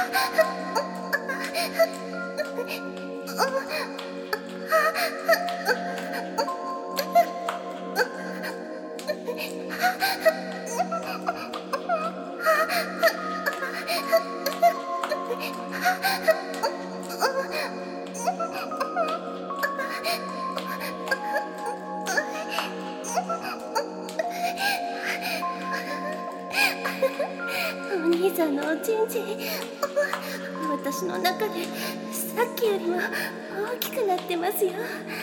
お兄さんのおちんちん、私の中でさっきよりも大きくなってますよ。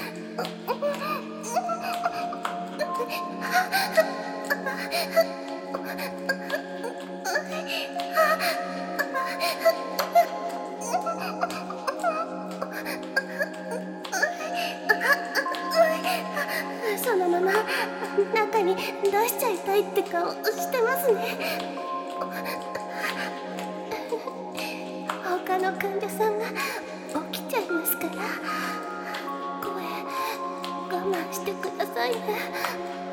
そのまま中に出しちゃいたいって顔してますね。他の患者さんが起きちゃいますから、声我慢してくださいね。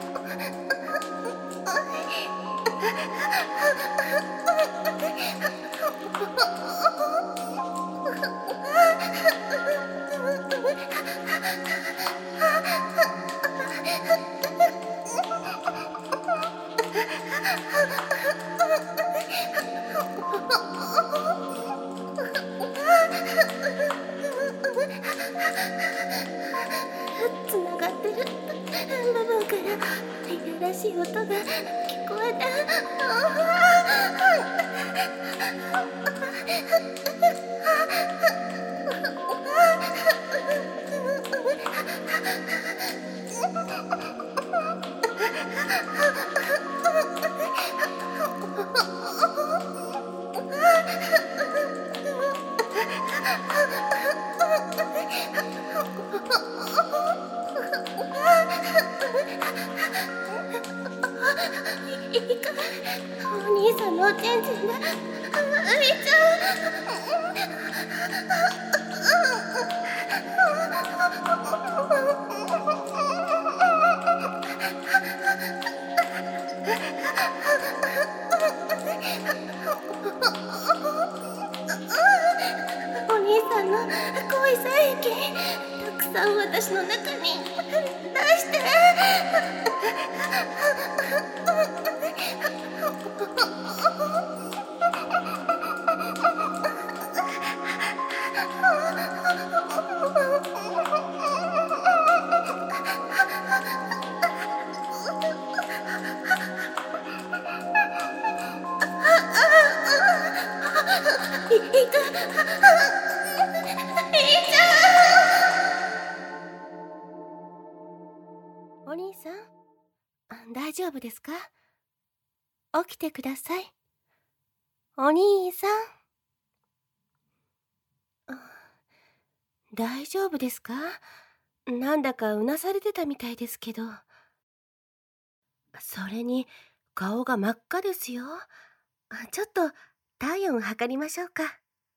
つながってる部分からいやらしい音が聞こえて、お兄さんのおちんちんが浮いちゃう。お兄さんの行為精液、たくさん私の中に出して。お兄さん、大丈夫ですか？起きてください。お兄さん。大丈夫ですか？なんだかうなされてたみたいですけど。それに、顔が真っ赤ですよ。ちょっと体温測りましょうか。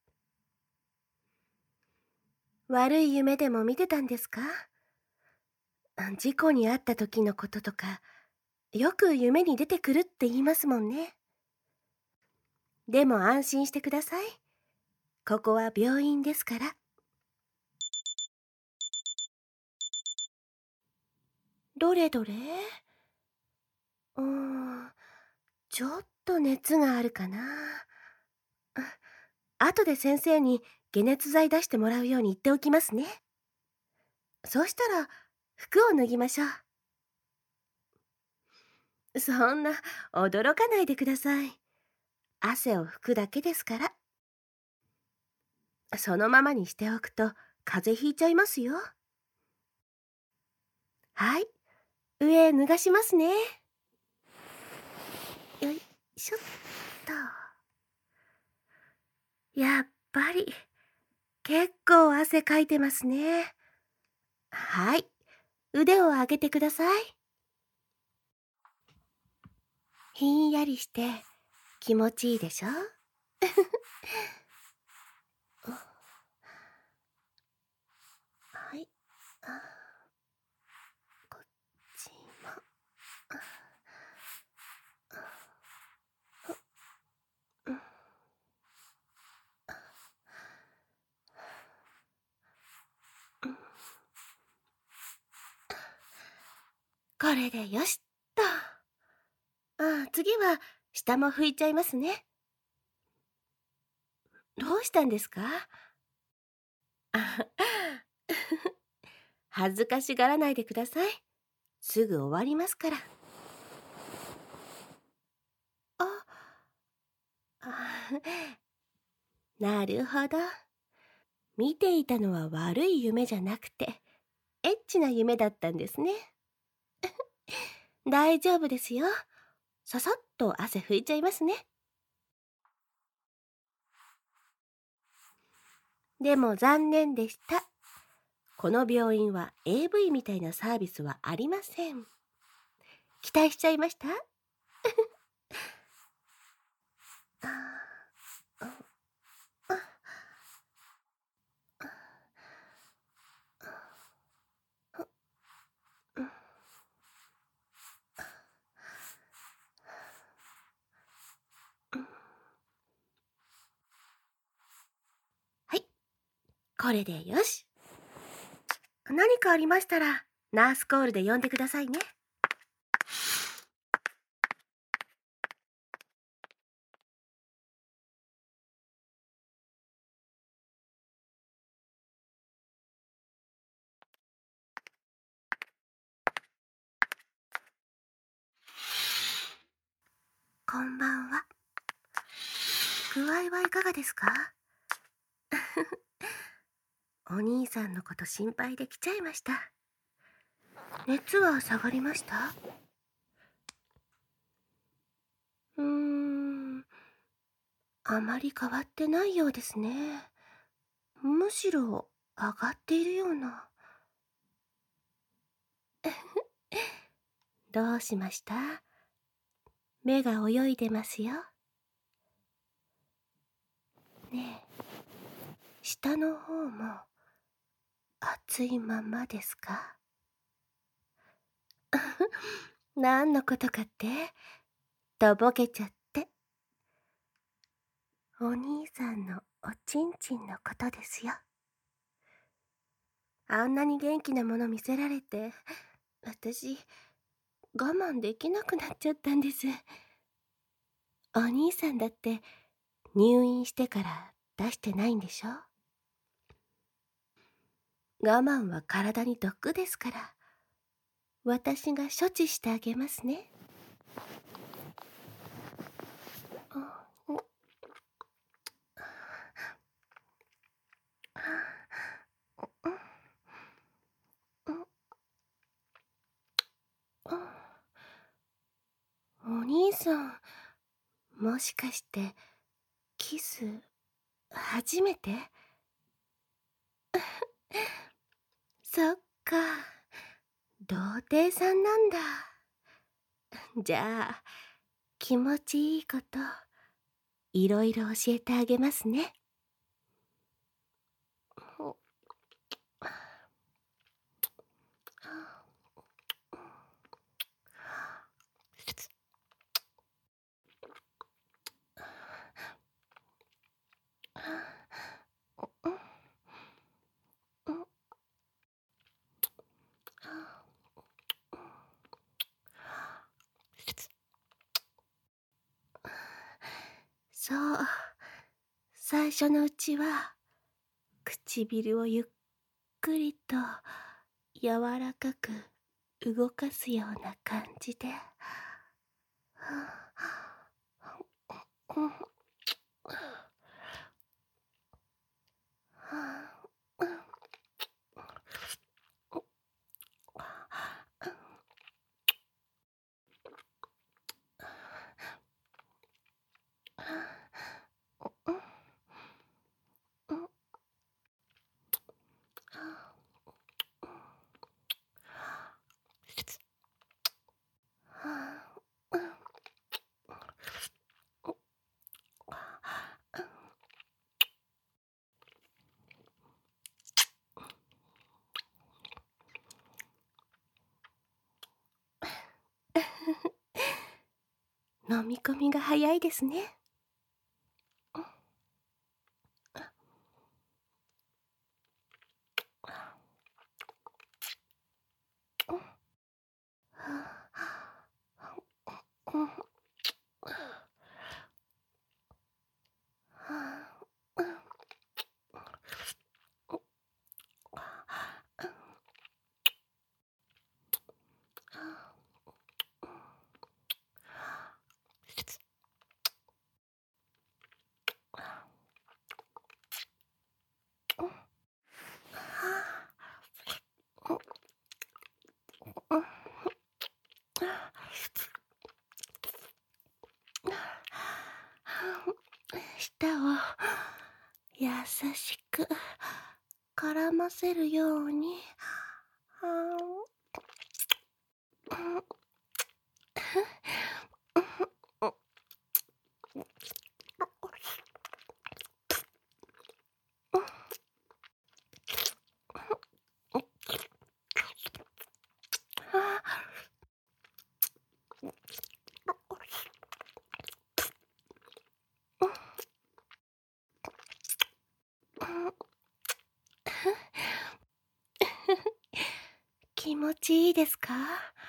悪い夢でも見てたんですか？事故に遭った時のこととか、よく夢に出てくるって言いますもんね。でも安心してください。ここは病院ですから。どれどれ？ちょっと熱があるかな。後で先生に解熱剤出してもらうように言っておきますね。そうしたら服を脱ぎましょう。そんな驚かないでください。汗を拭くだけですから。そのままにしておくと風邪ひいちゃいますよ。はい、上へ脱がしますね。よいしょっと。やっぱり結構汗かいてますね。はい、腕を上げてください。ひんやりして気持ちいいでしょ？はい、こっちも。 これでよしっと。次は下も拭いちゃいますね。どうしたんですか？あ恥ずかしがらないでください。すぐ終わりますから。あ、なるほど。見ていたのは悪い夢じゃなくて、エッチな夢だったんですね。大丈夫ですよ。ささっと汗拭いちゃいますね。でも残念でした。この病院は AV みたいなサービスはありません。期待しちゃいました？はい、これでよし。何かありましたら、ナースコールで呼んでくださいね。こんばんは。具合はいかがですか？お兄さんのこと心配で来ちゃいました。熱は下がりました？あまり変わってないようですね。むしろ上がっているような。どうしました？目が泳いでますよ。ねえ、下の方も熱いままですか？何のことかって？とぼけちゃって。お兄さんのおちんちんのことですよ。あんなに元気なもの見せられて、私、我慢できなくなっちゃったんです。お兄さんだって入院してから出してないんでしょ？我慢は体に毒ですから、私が処置してあげますね。お兄さん、もしかしてキス初めて？そっか、童貞さんなんだ。じゃあ気持ちいいこといろいろ教えてあげますね。そう、最初のうちは唇をゆっくりと柔らかく動かすような感じで、飲み込みが早いですね。 を優しく絡ませるように。気持ちいいですか？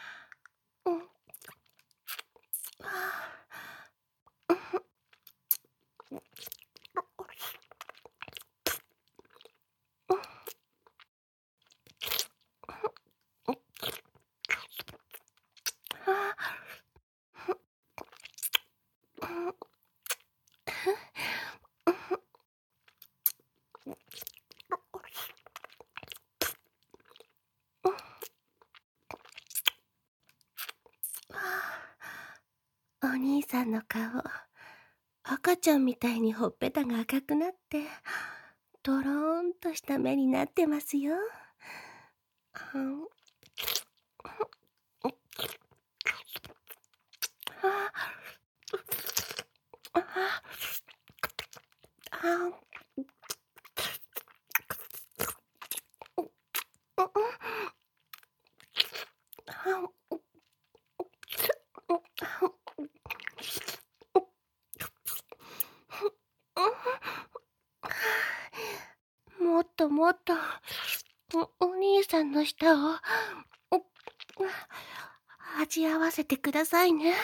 お兄さんの顔、赤ちゃんみたいにほっぺたが赤くなって、ドローンとした目になってますよ。もっともっとお兄さんの舌を味合わせてくださいね。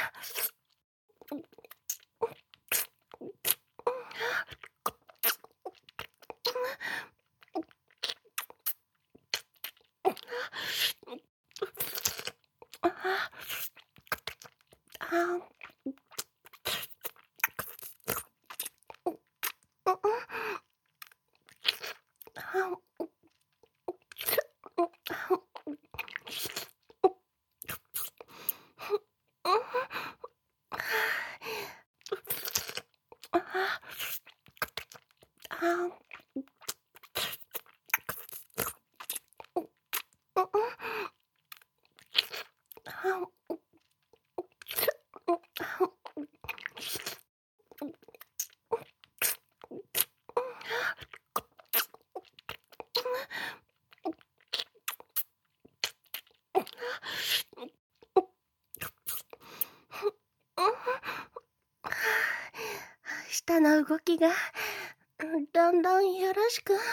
舌の動きがだんだんよろしく。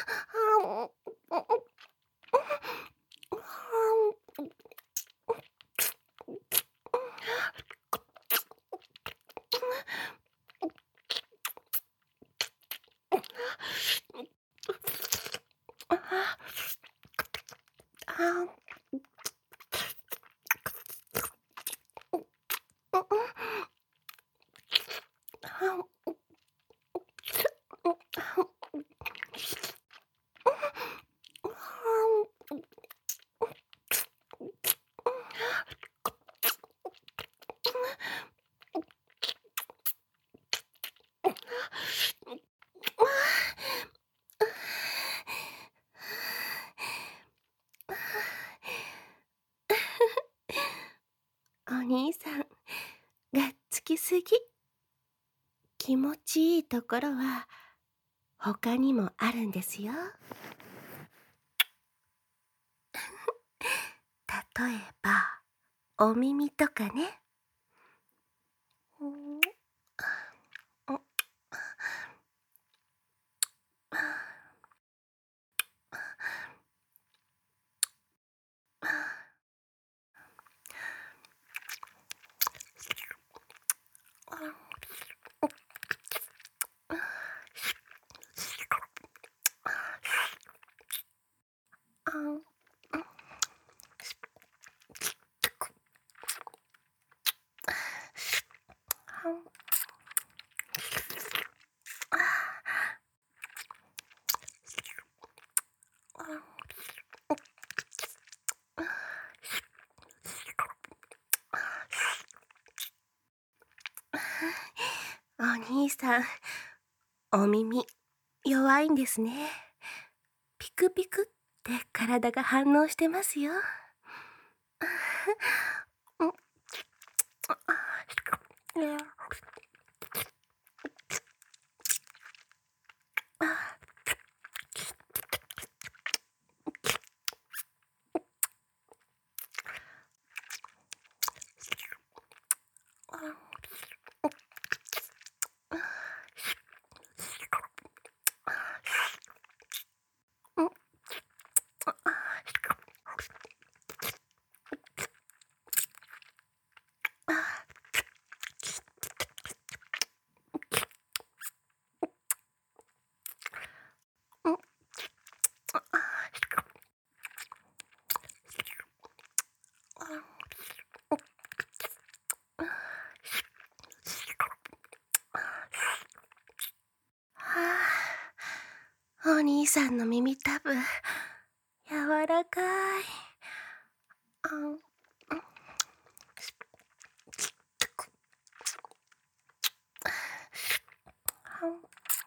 お兄さん、がっつきすぎ。気持ちいいところは他にもあるんですよ。例えば、お耳とかね。お兄さん、 お耳、弱いんですね。ピクピクって体が反応してますよ。はあ、お兄さんの耳たぶ、柔らかい。あん、あん、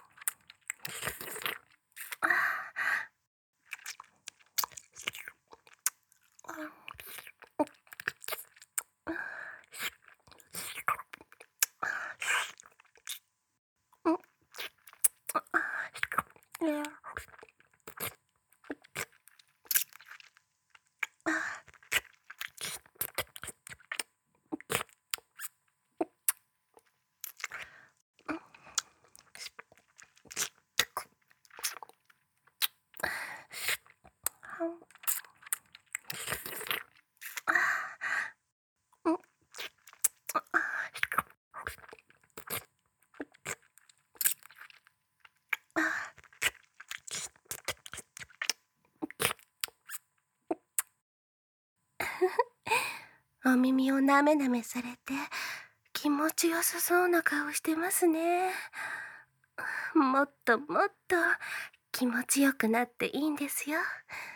お耳をなめなめされて気持ちよさそうな顔してますね。もっともっと気持ちよくなっていいんですよ。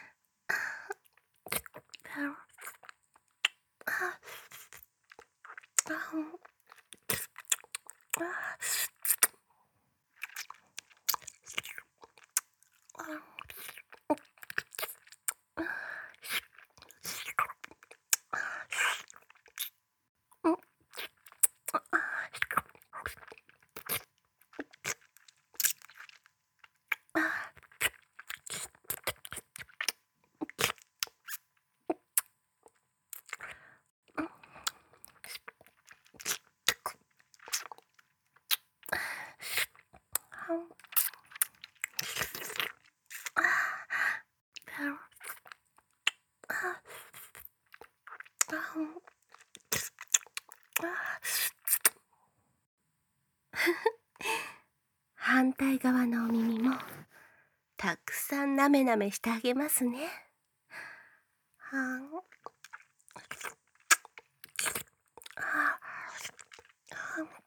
反対側のお耳もたくさんなめなめしてあげますね。はんははん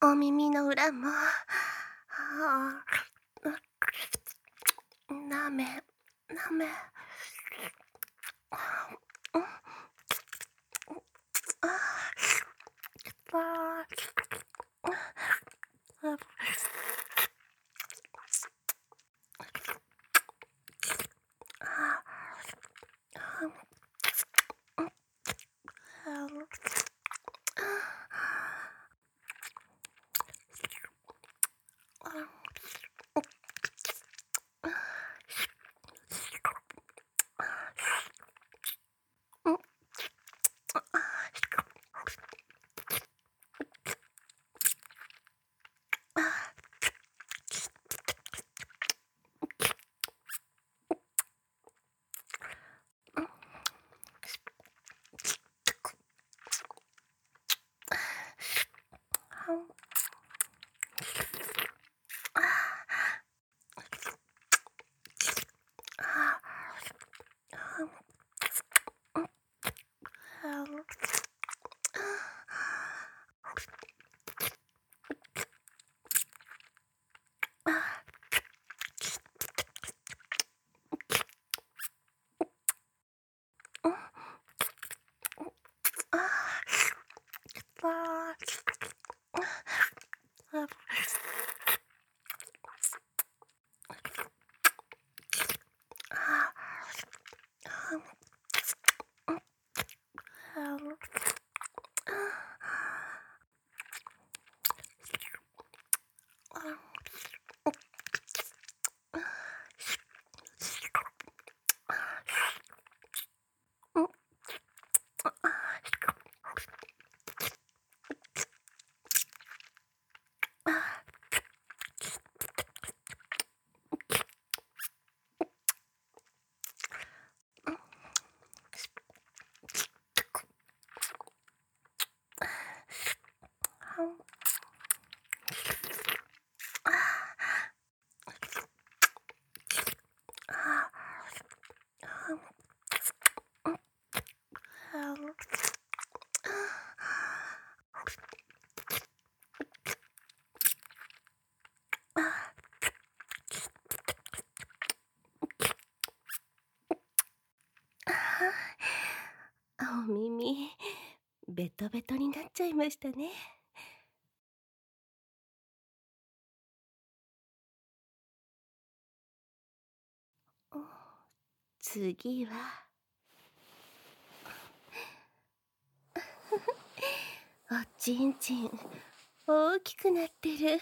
お耳の裏も、なめ、なめ、お耳、ベトベトになっちゃいましたね。次は、おちんちん、大きくなってる。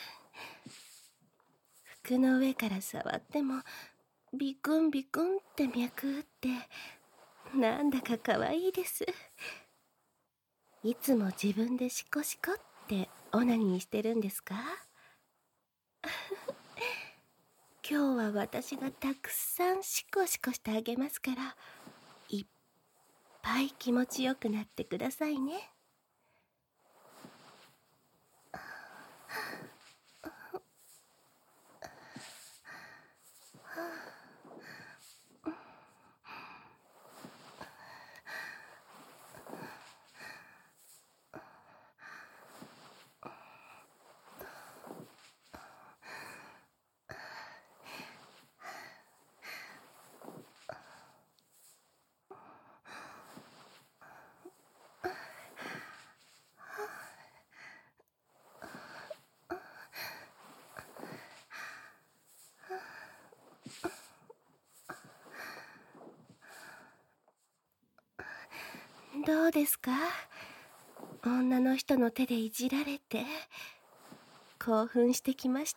服の上から触っても、ビクンビクンって脈打って、なんだか可愛いです。いつも自分でシコシコってオナニーしてるんですか？今日は私がたくさんシコシコしてあげますから、いっぱい気持ちよくなってくださいね。どうですか？女の人の手でいじられて興奮してきました？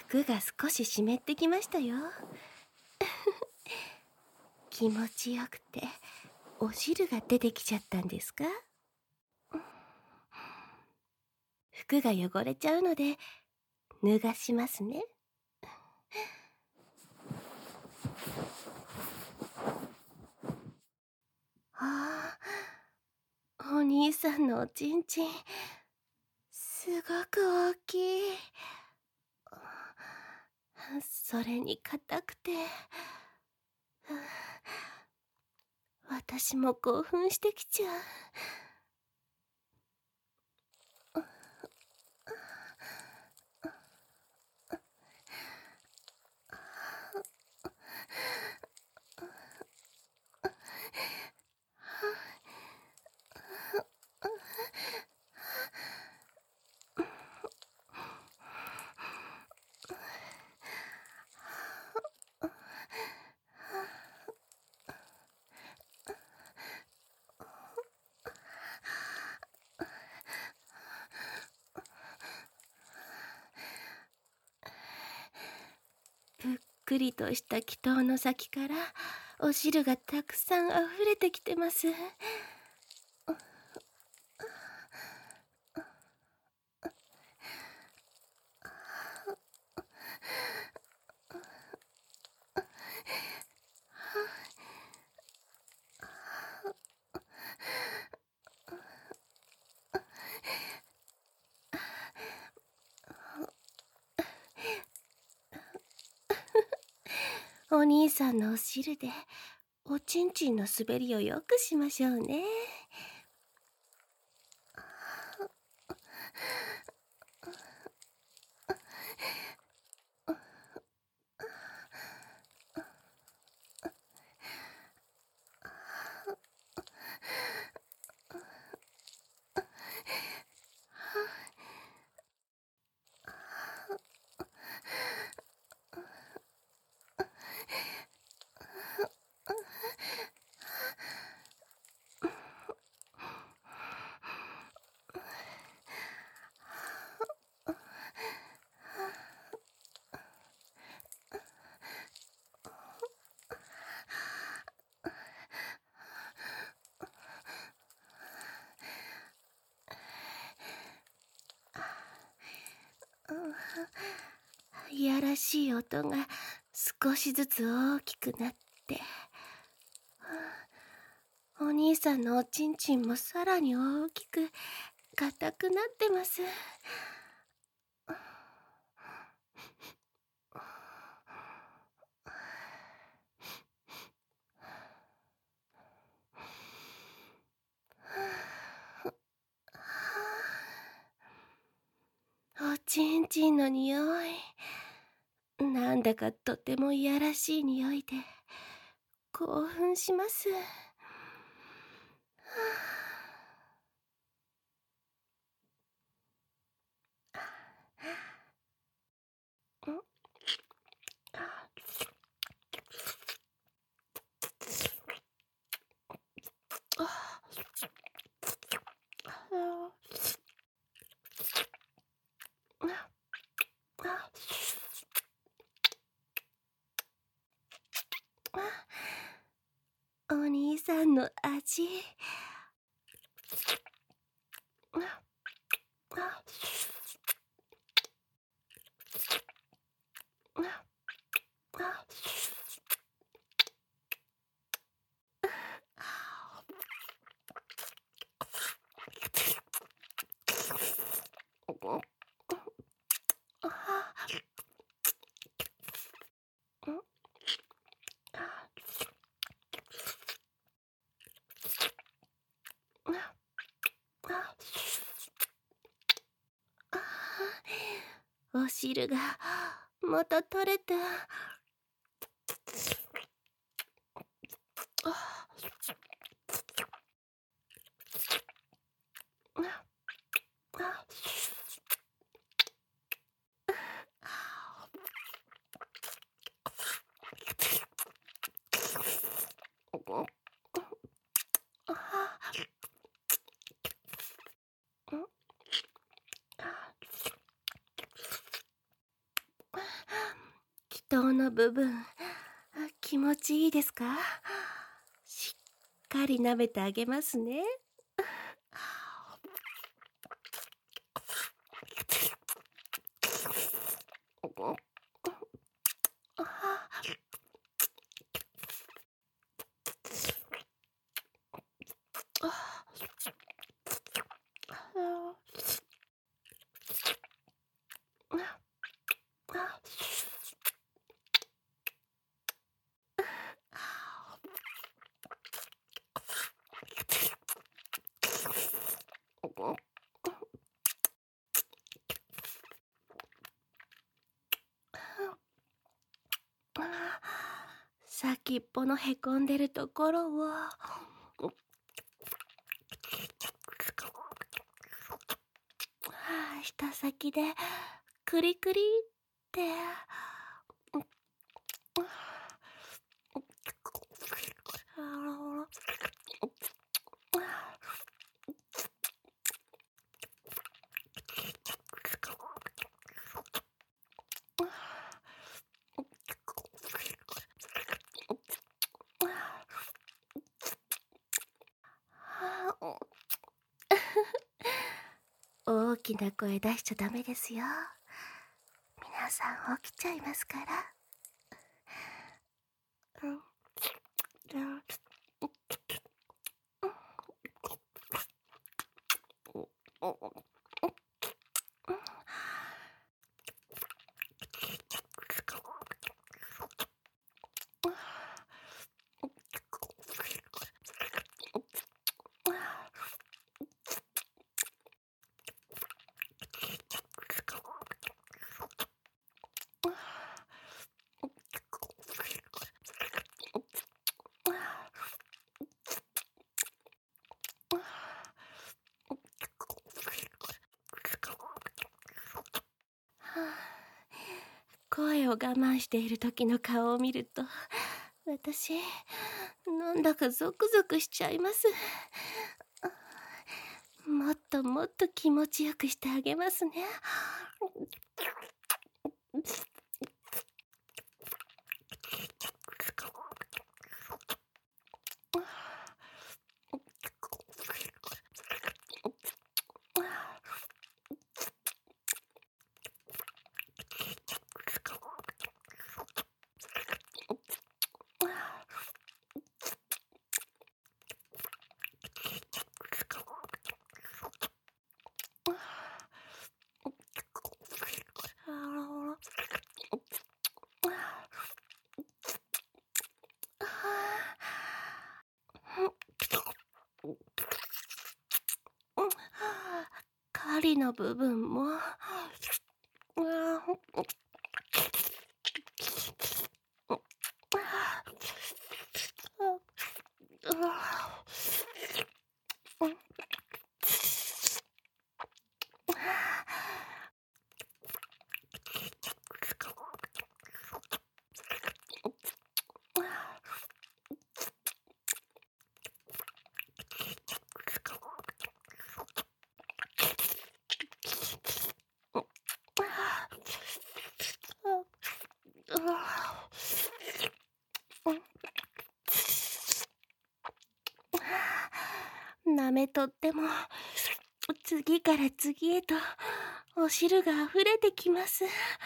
服が少し湿ってきましたよ。気持ちよくてお汁が出てきちゃったんですか？服が汚れちゃうので脱がしますね。ああ、お兄さんのおちんちんすごく大きい。それに硬くて、私も興奮してきちゃう。ぷっくりとした気筒の先からお汁がたくさん溢れてきてます。お兄さんのお汁でおちんちんの滑りをよくしましょうね。いやらしい音が少しずつ大きくなって、お兄さんのおちんちんもさらに大きく硬くなってます。おちんちんの匂い、なんだかとてもいやらしい匂いで興奮します。お兄さんの味。お汁がまた垂れて。 頭の部分、気持ちいいですか？しっかり舐めてあげますね。先っぽのへこんでるところを舌先でクリクリって大きな声出しちゃダメですよ。皆さん起きちゃいますから。声を我慢している時の顔を見ると、私、なんだかゾクゾクしちゃいます。もっともっと気持ちよくしてあげますね。狩りの部分も舐めとっても次から次へとお汁が溢れてきます。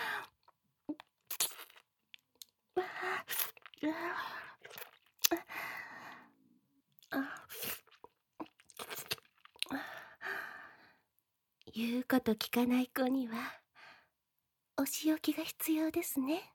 言うこと聞かない子にはお仕置きが必要ですね。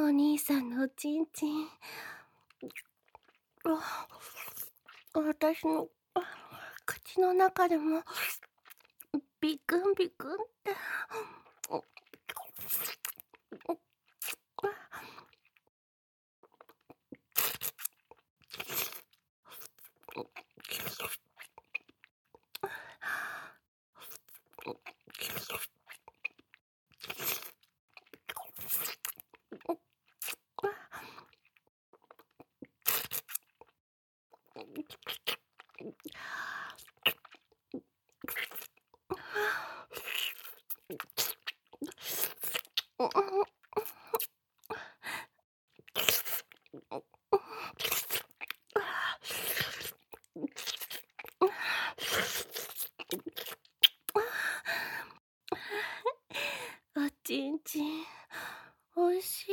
お兄さんのおちんちん。あ、私の口の中でもビクンビクンって。おちんちん、おいしい。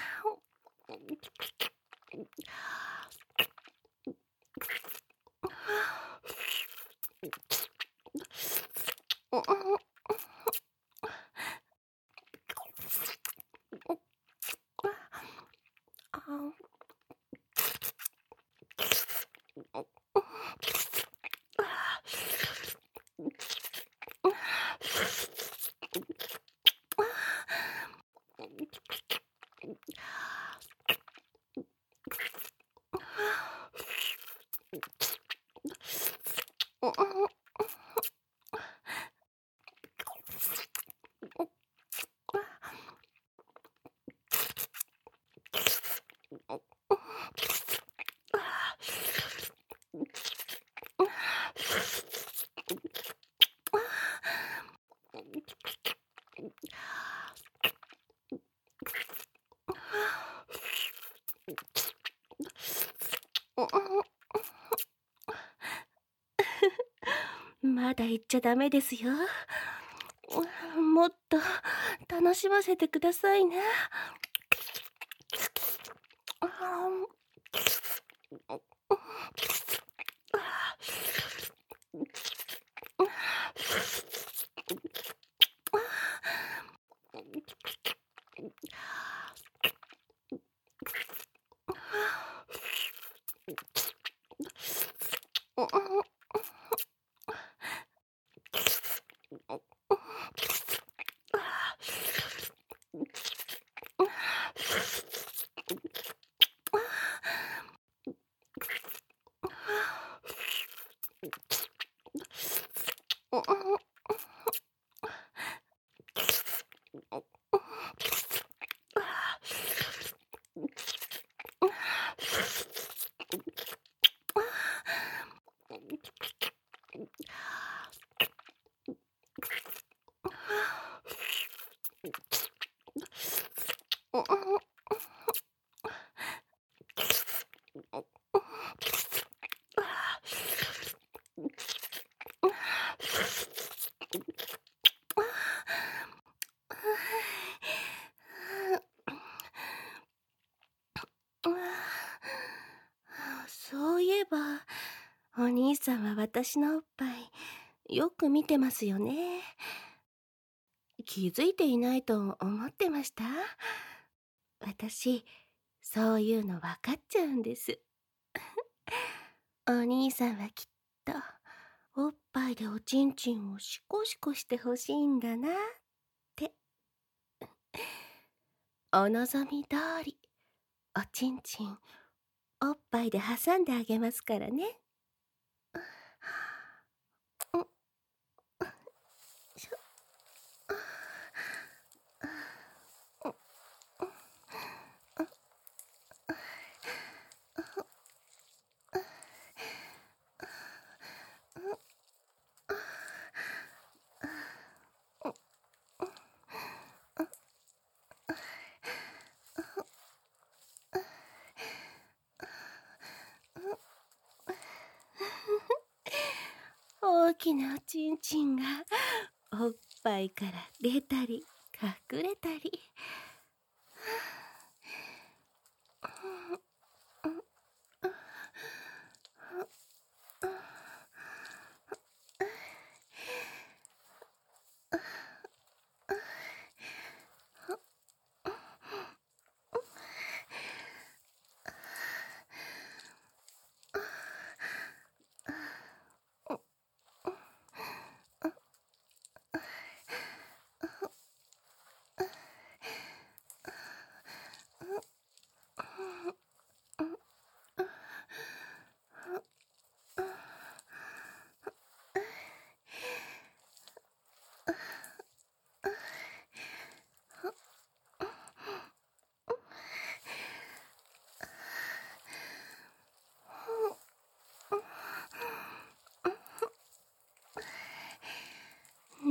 まだ言っちゃダメですよ。もっと楽しませてくださいね。そういえば、お兄さんは私のおっぱい、よく見てますよね。気づいていないと思ってました？私、そういうの分かっちゃうんです。お兄さんはきっと、おっぱいでおちんちんをシコシコしてほしいんだなって。お望み通り、おちんちん、おっぱいで挟んであげますからね。大きなおちんちんがおっぱいから出たり隠れたり。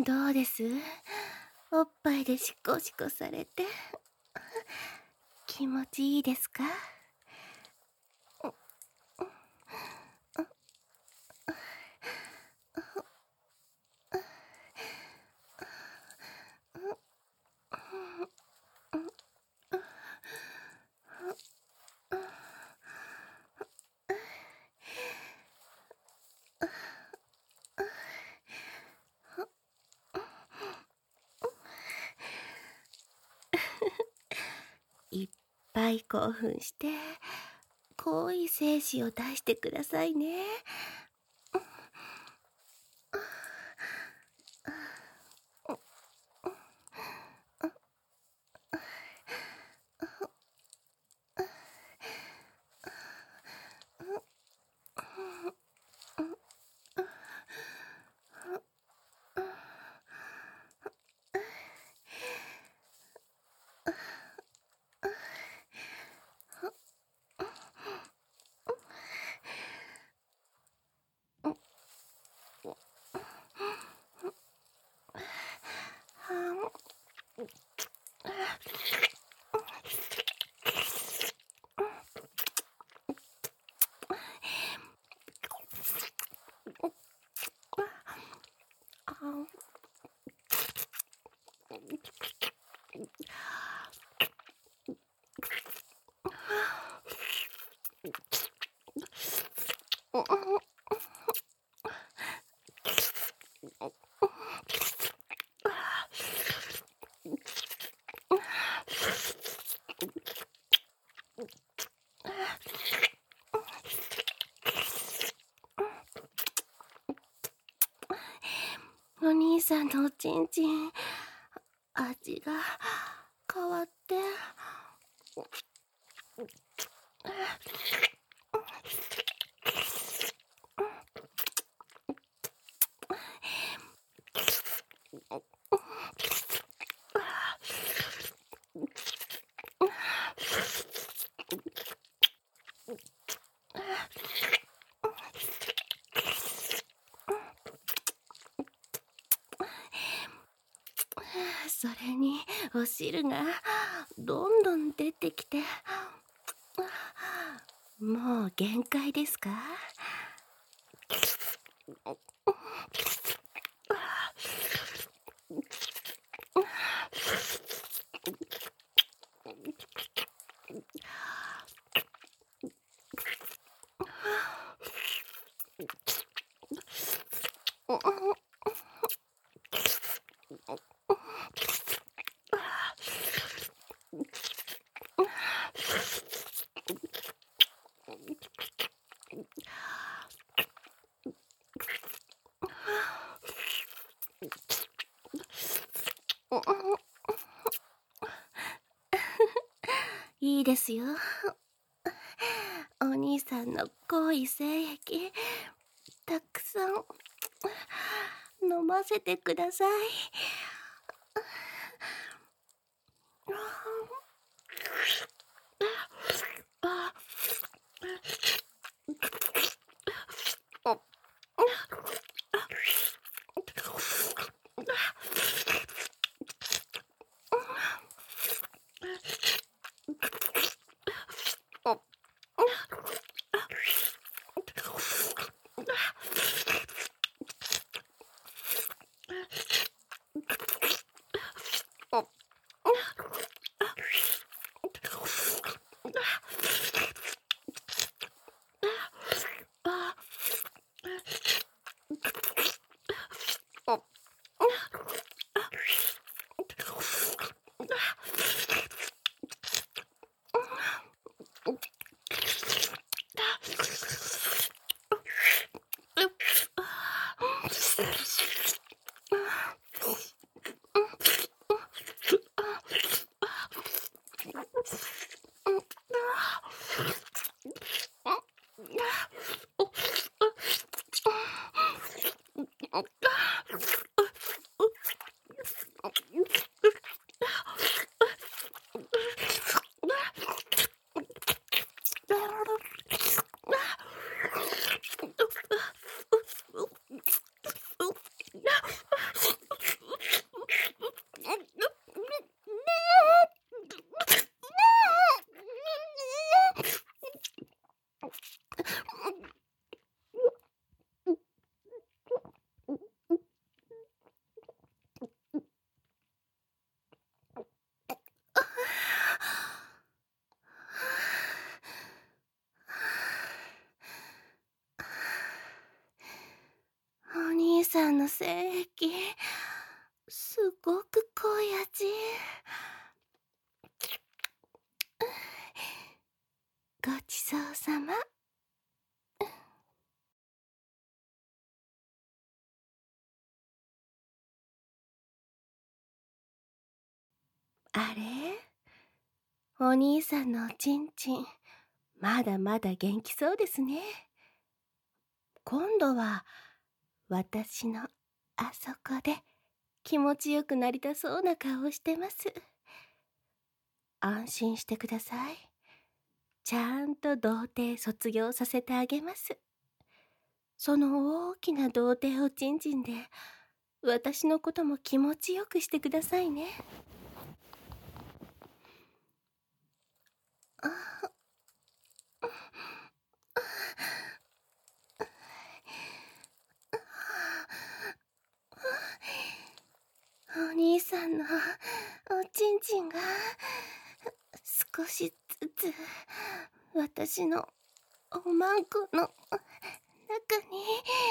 どうです？おっぱいでシコシコされて気持ちいいですか？いっぱい興奮して濃い精子を出してくださいね。お兄さんのおちんちん、味が変わって。それにお汁がどんどん出てきて、もう限界ですか？いいですよ。お兄さんの濃い精液、たくさん飲ませてください。 あれ、お兄さんのおちんちん、まだまだ元気そうですね。今度は、私のあそこで気持ちよくなりたそうな顔をしてます。安心してください。ちゃんと童貞卒業させてあげます。その大きな童貞おちんちんで、私のことも気持ちよくしてくださいね。お兄さんのおちんちんが少しずつ私のおまんこの中に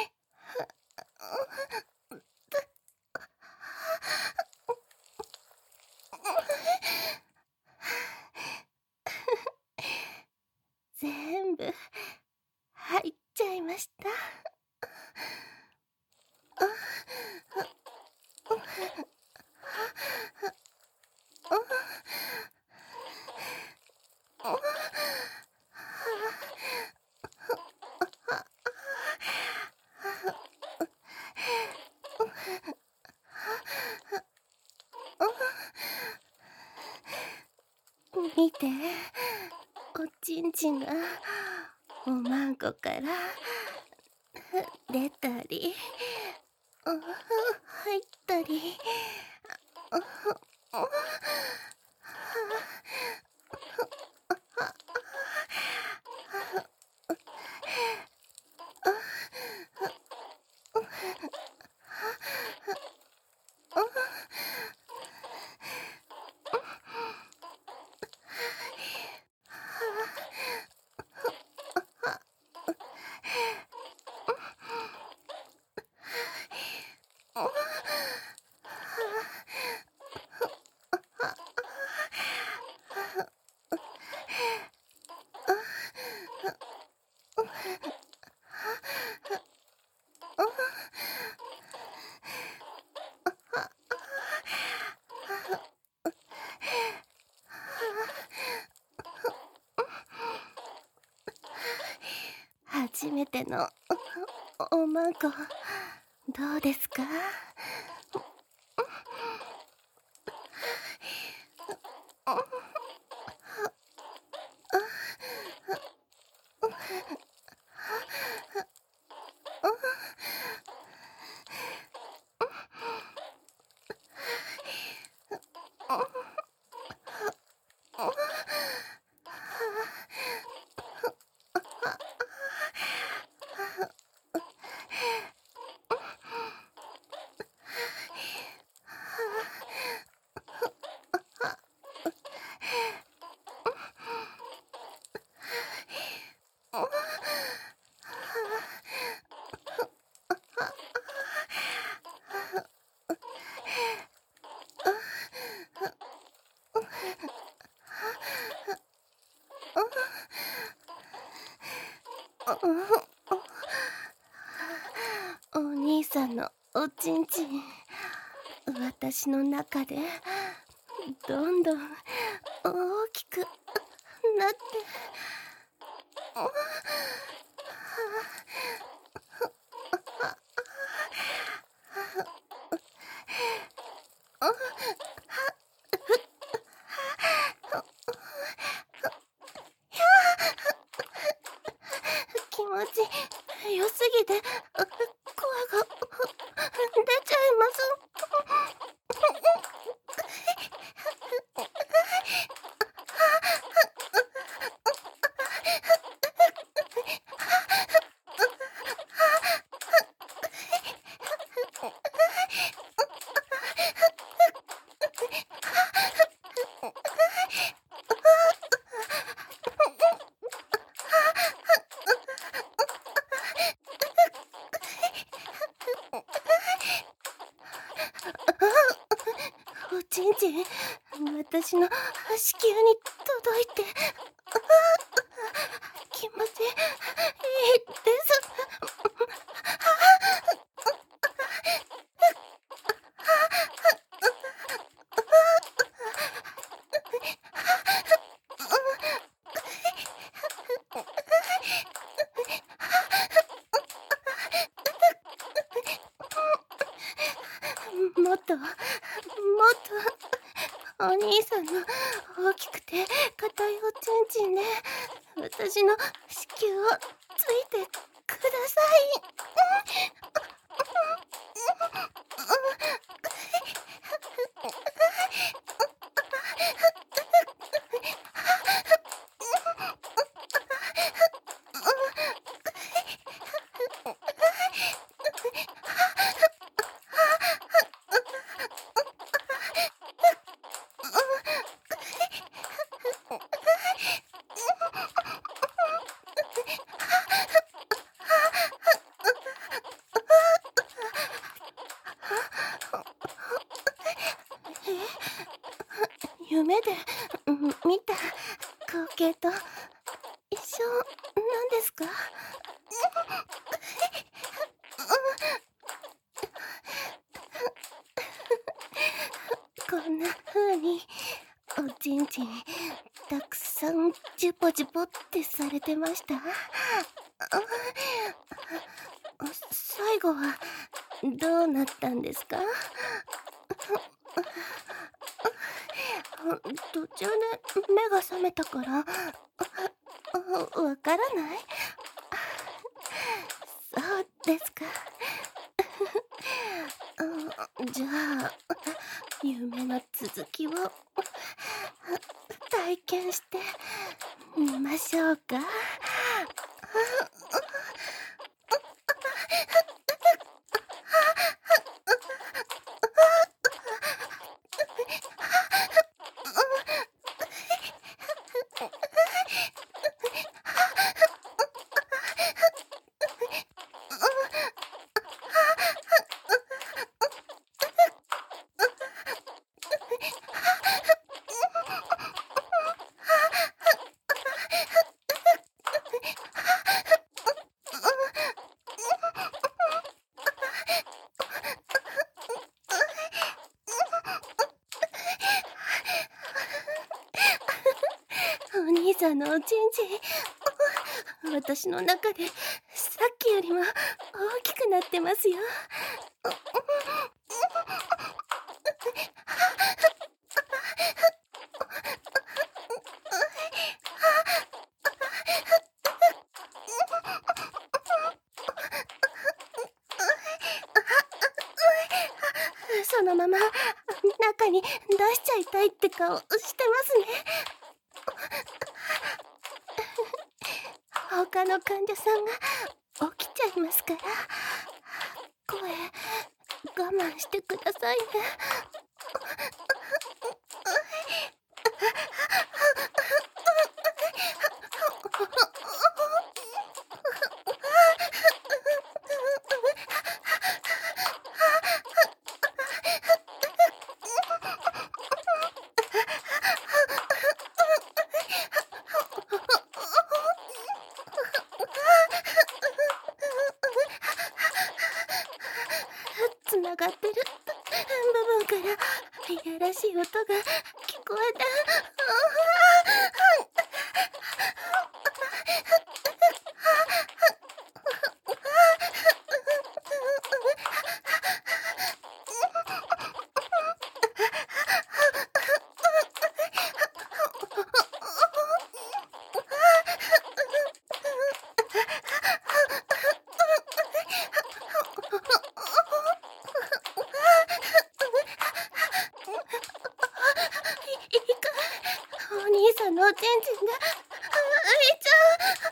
全部入っちゃいました。見て、おちんちんがおまんこから出たり入ったり。初めてのおまんこ、どうですか？お兄さんのおちんちん、私の中でどんどん大きくなって。気持ち良すぎて声が出ちゃいます。おちんちん、私の子宮に届いて、気持ちいいです。 お兄さんの大きくて硬いおちんちんで私の子宮をついてください。夢で見た光景と一緒なんですか？こんな風におちんちんたくさんジュポジュポってされてました？最後はどうなったんですか？途中で目が覚めたからわからない？そうですか。じゃあ夢の続きを体験してみましょうか。お兄さんのおちんちん、私の中でさっきよりも大きくなってますよ。そのまま中に出しちゃいたいって顔してますね。他の患者さんが起きちゃいますから、声我慢してくださいね。つながってる部分からいやらしい音が聞こえた。お兄さんのおちんちんが浮いちゃ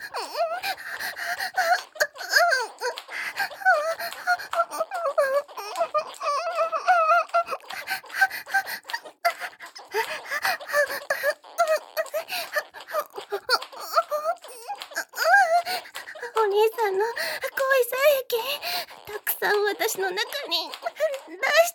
う。お兄さんの恋さ液たくさん私の中に出して。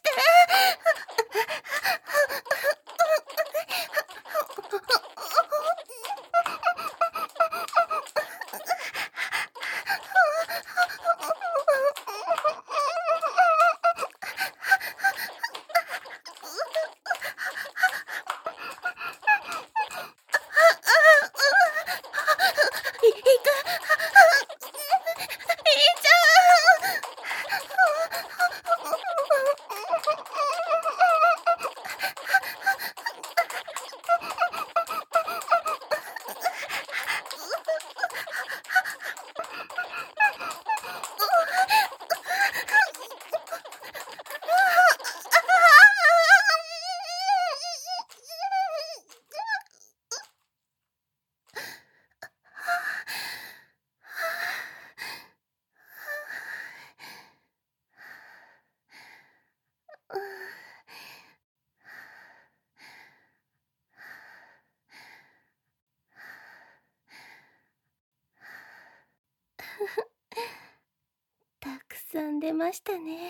でましたね。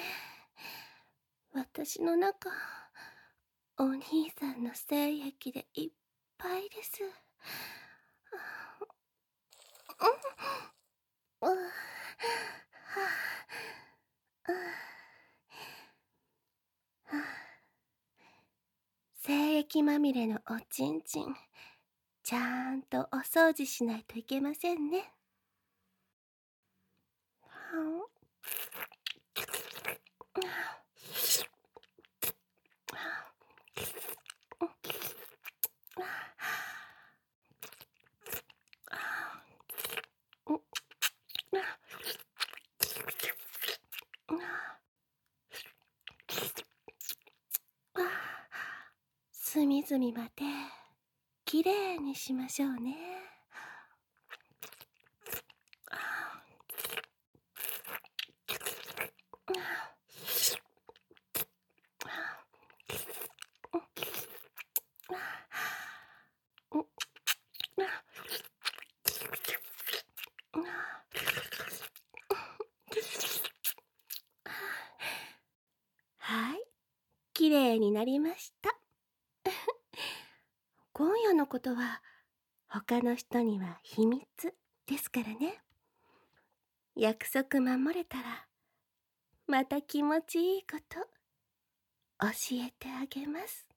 私の中、お兄さんの精液でいっぱいです。うん、はあ、精液まみれのおちんちん、ちゃんとお掃除しないといけませんね。隅々まできれいにしましょうね。はい、きれいになりました。今夜のことは他の人には秘密ですからね。約束守れたらまた気持ちいいこと教えてあげます。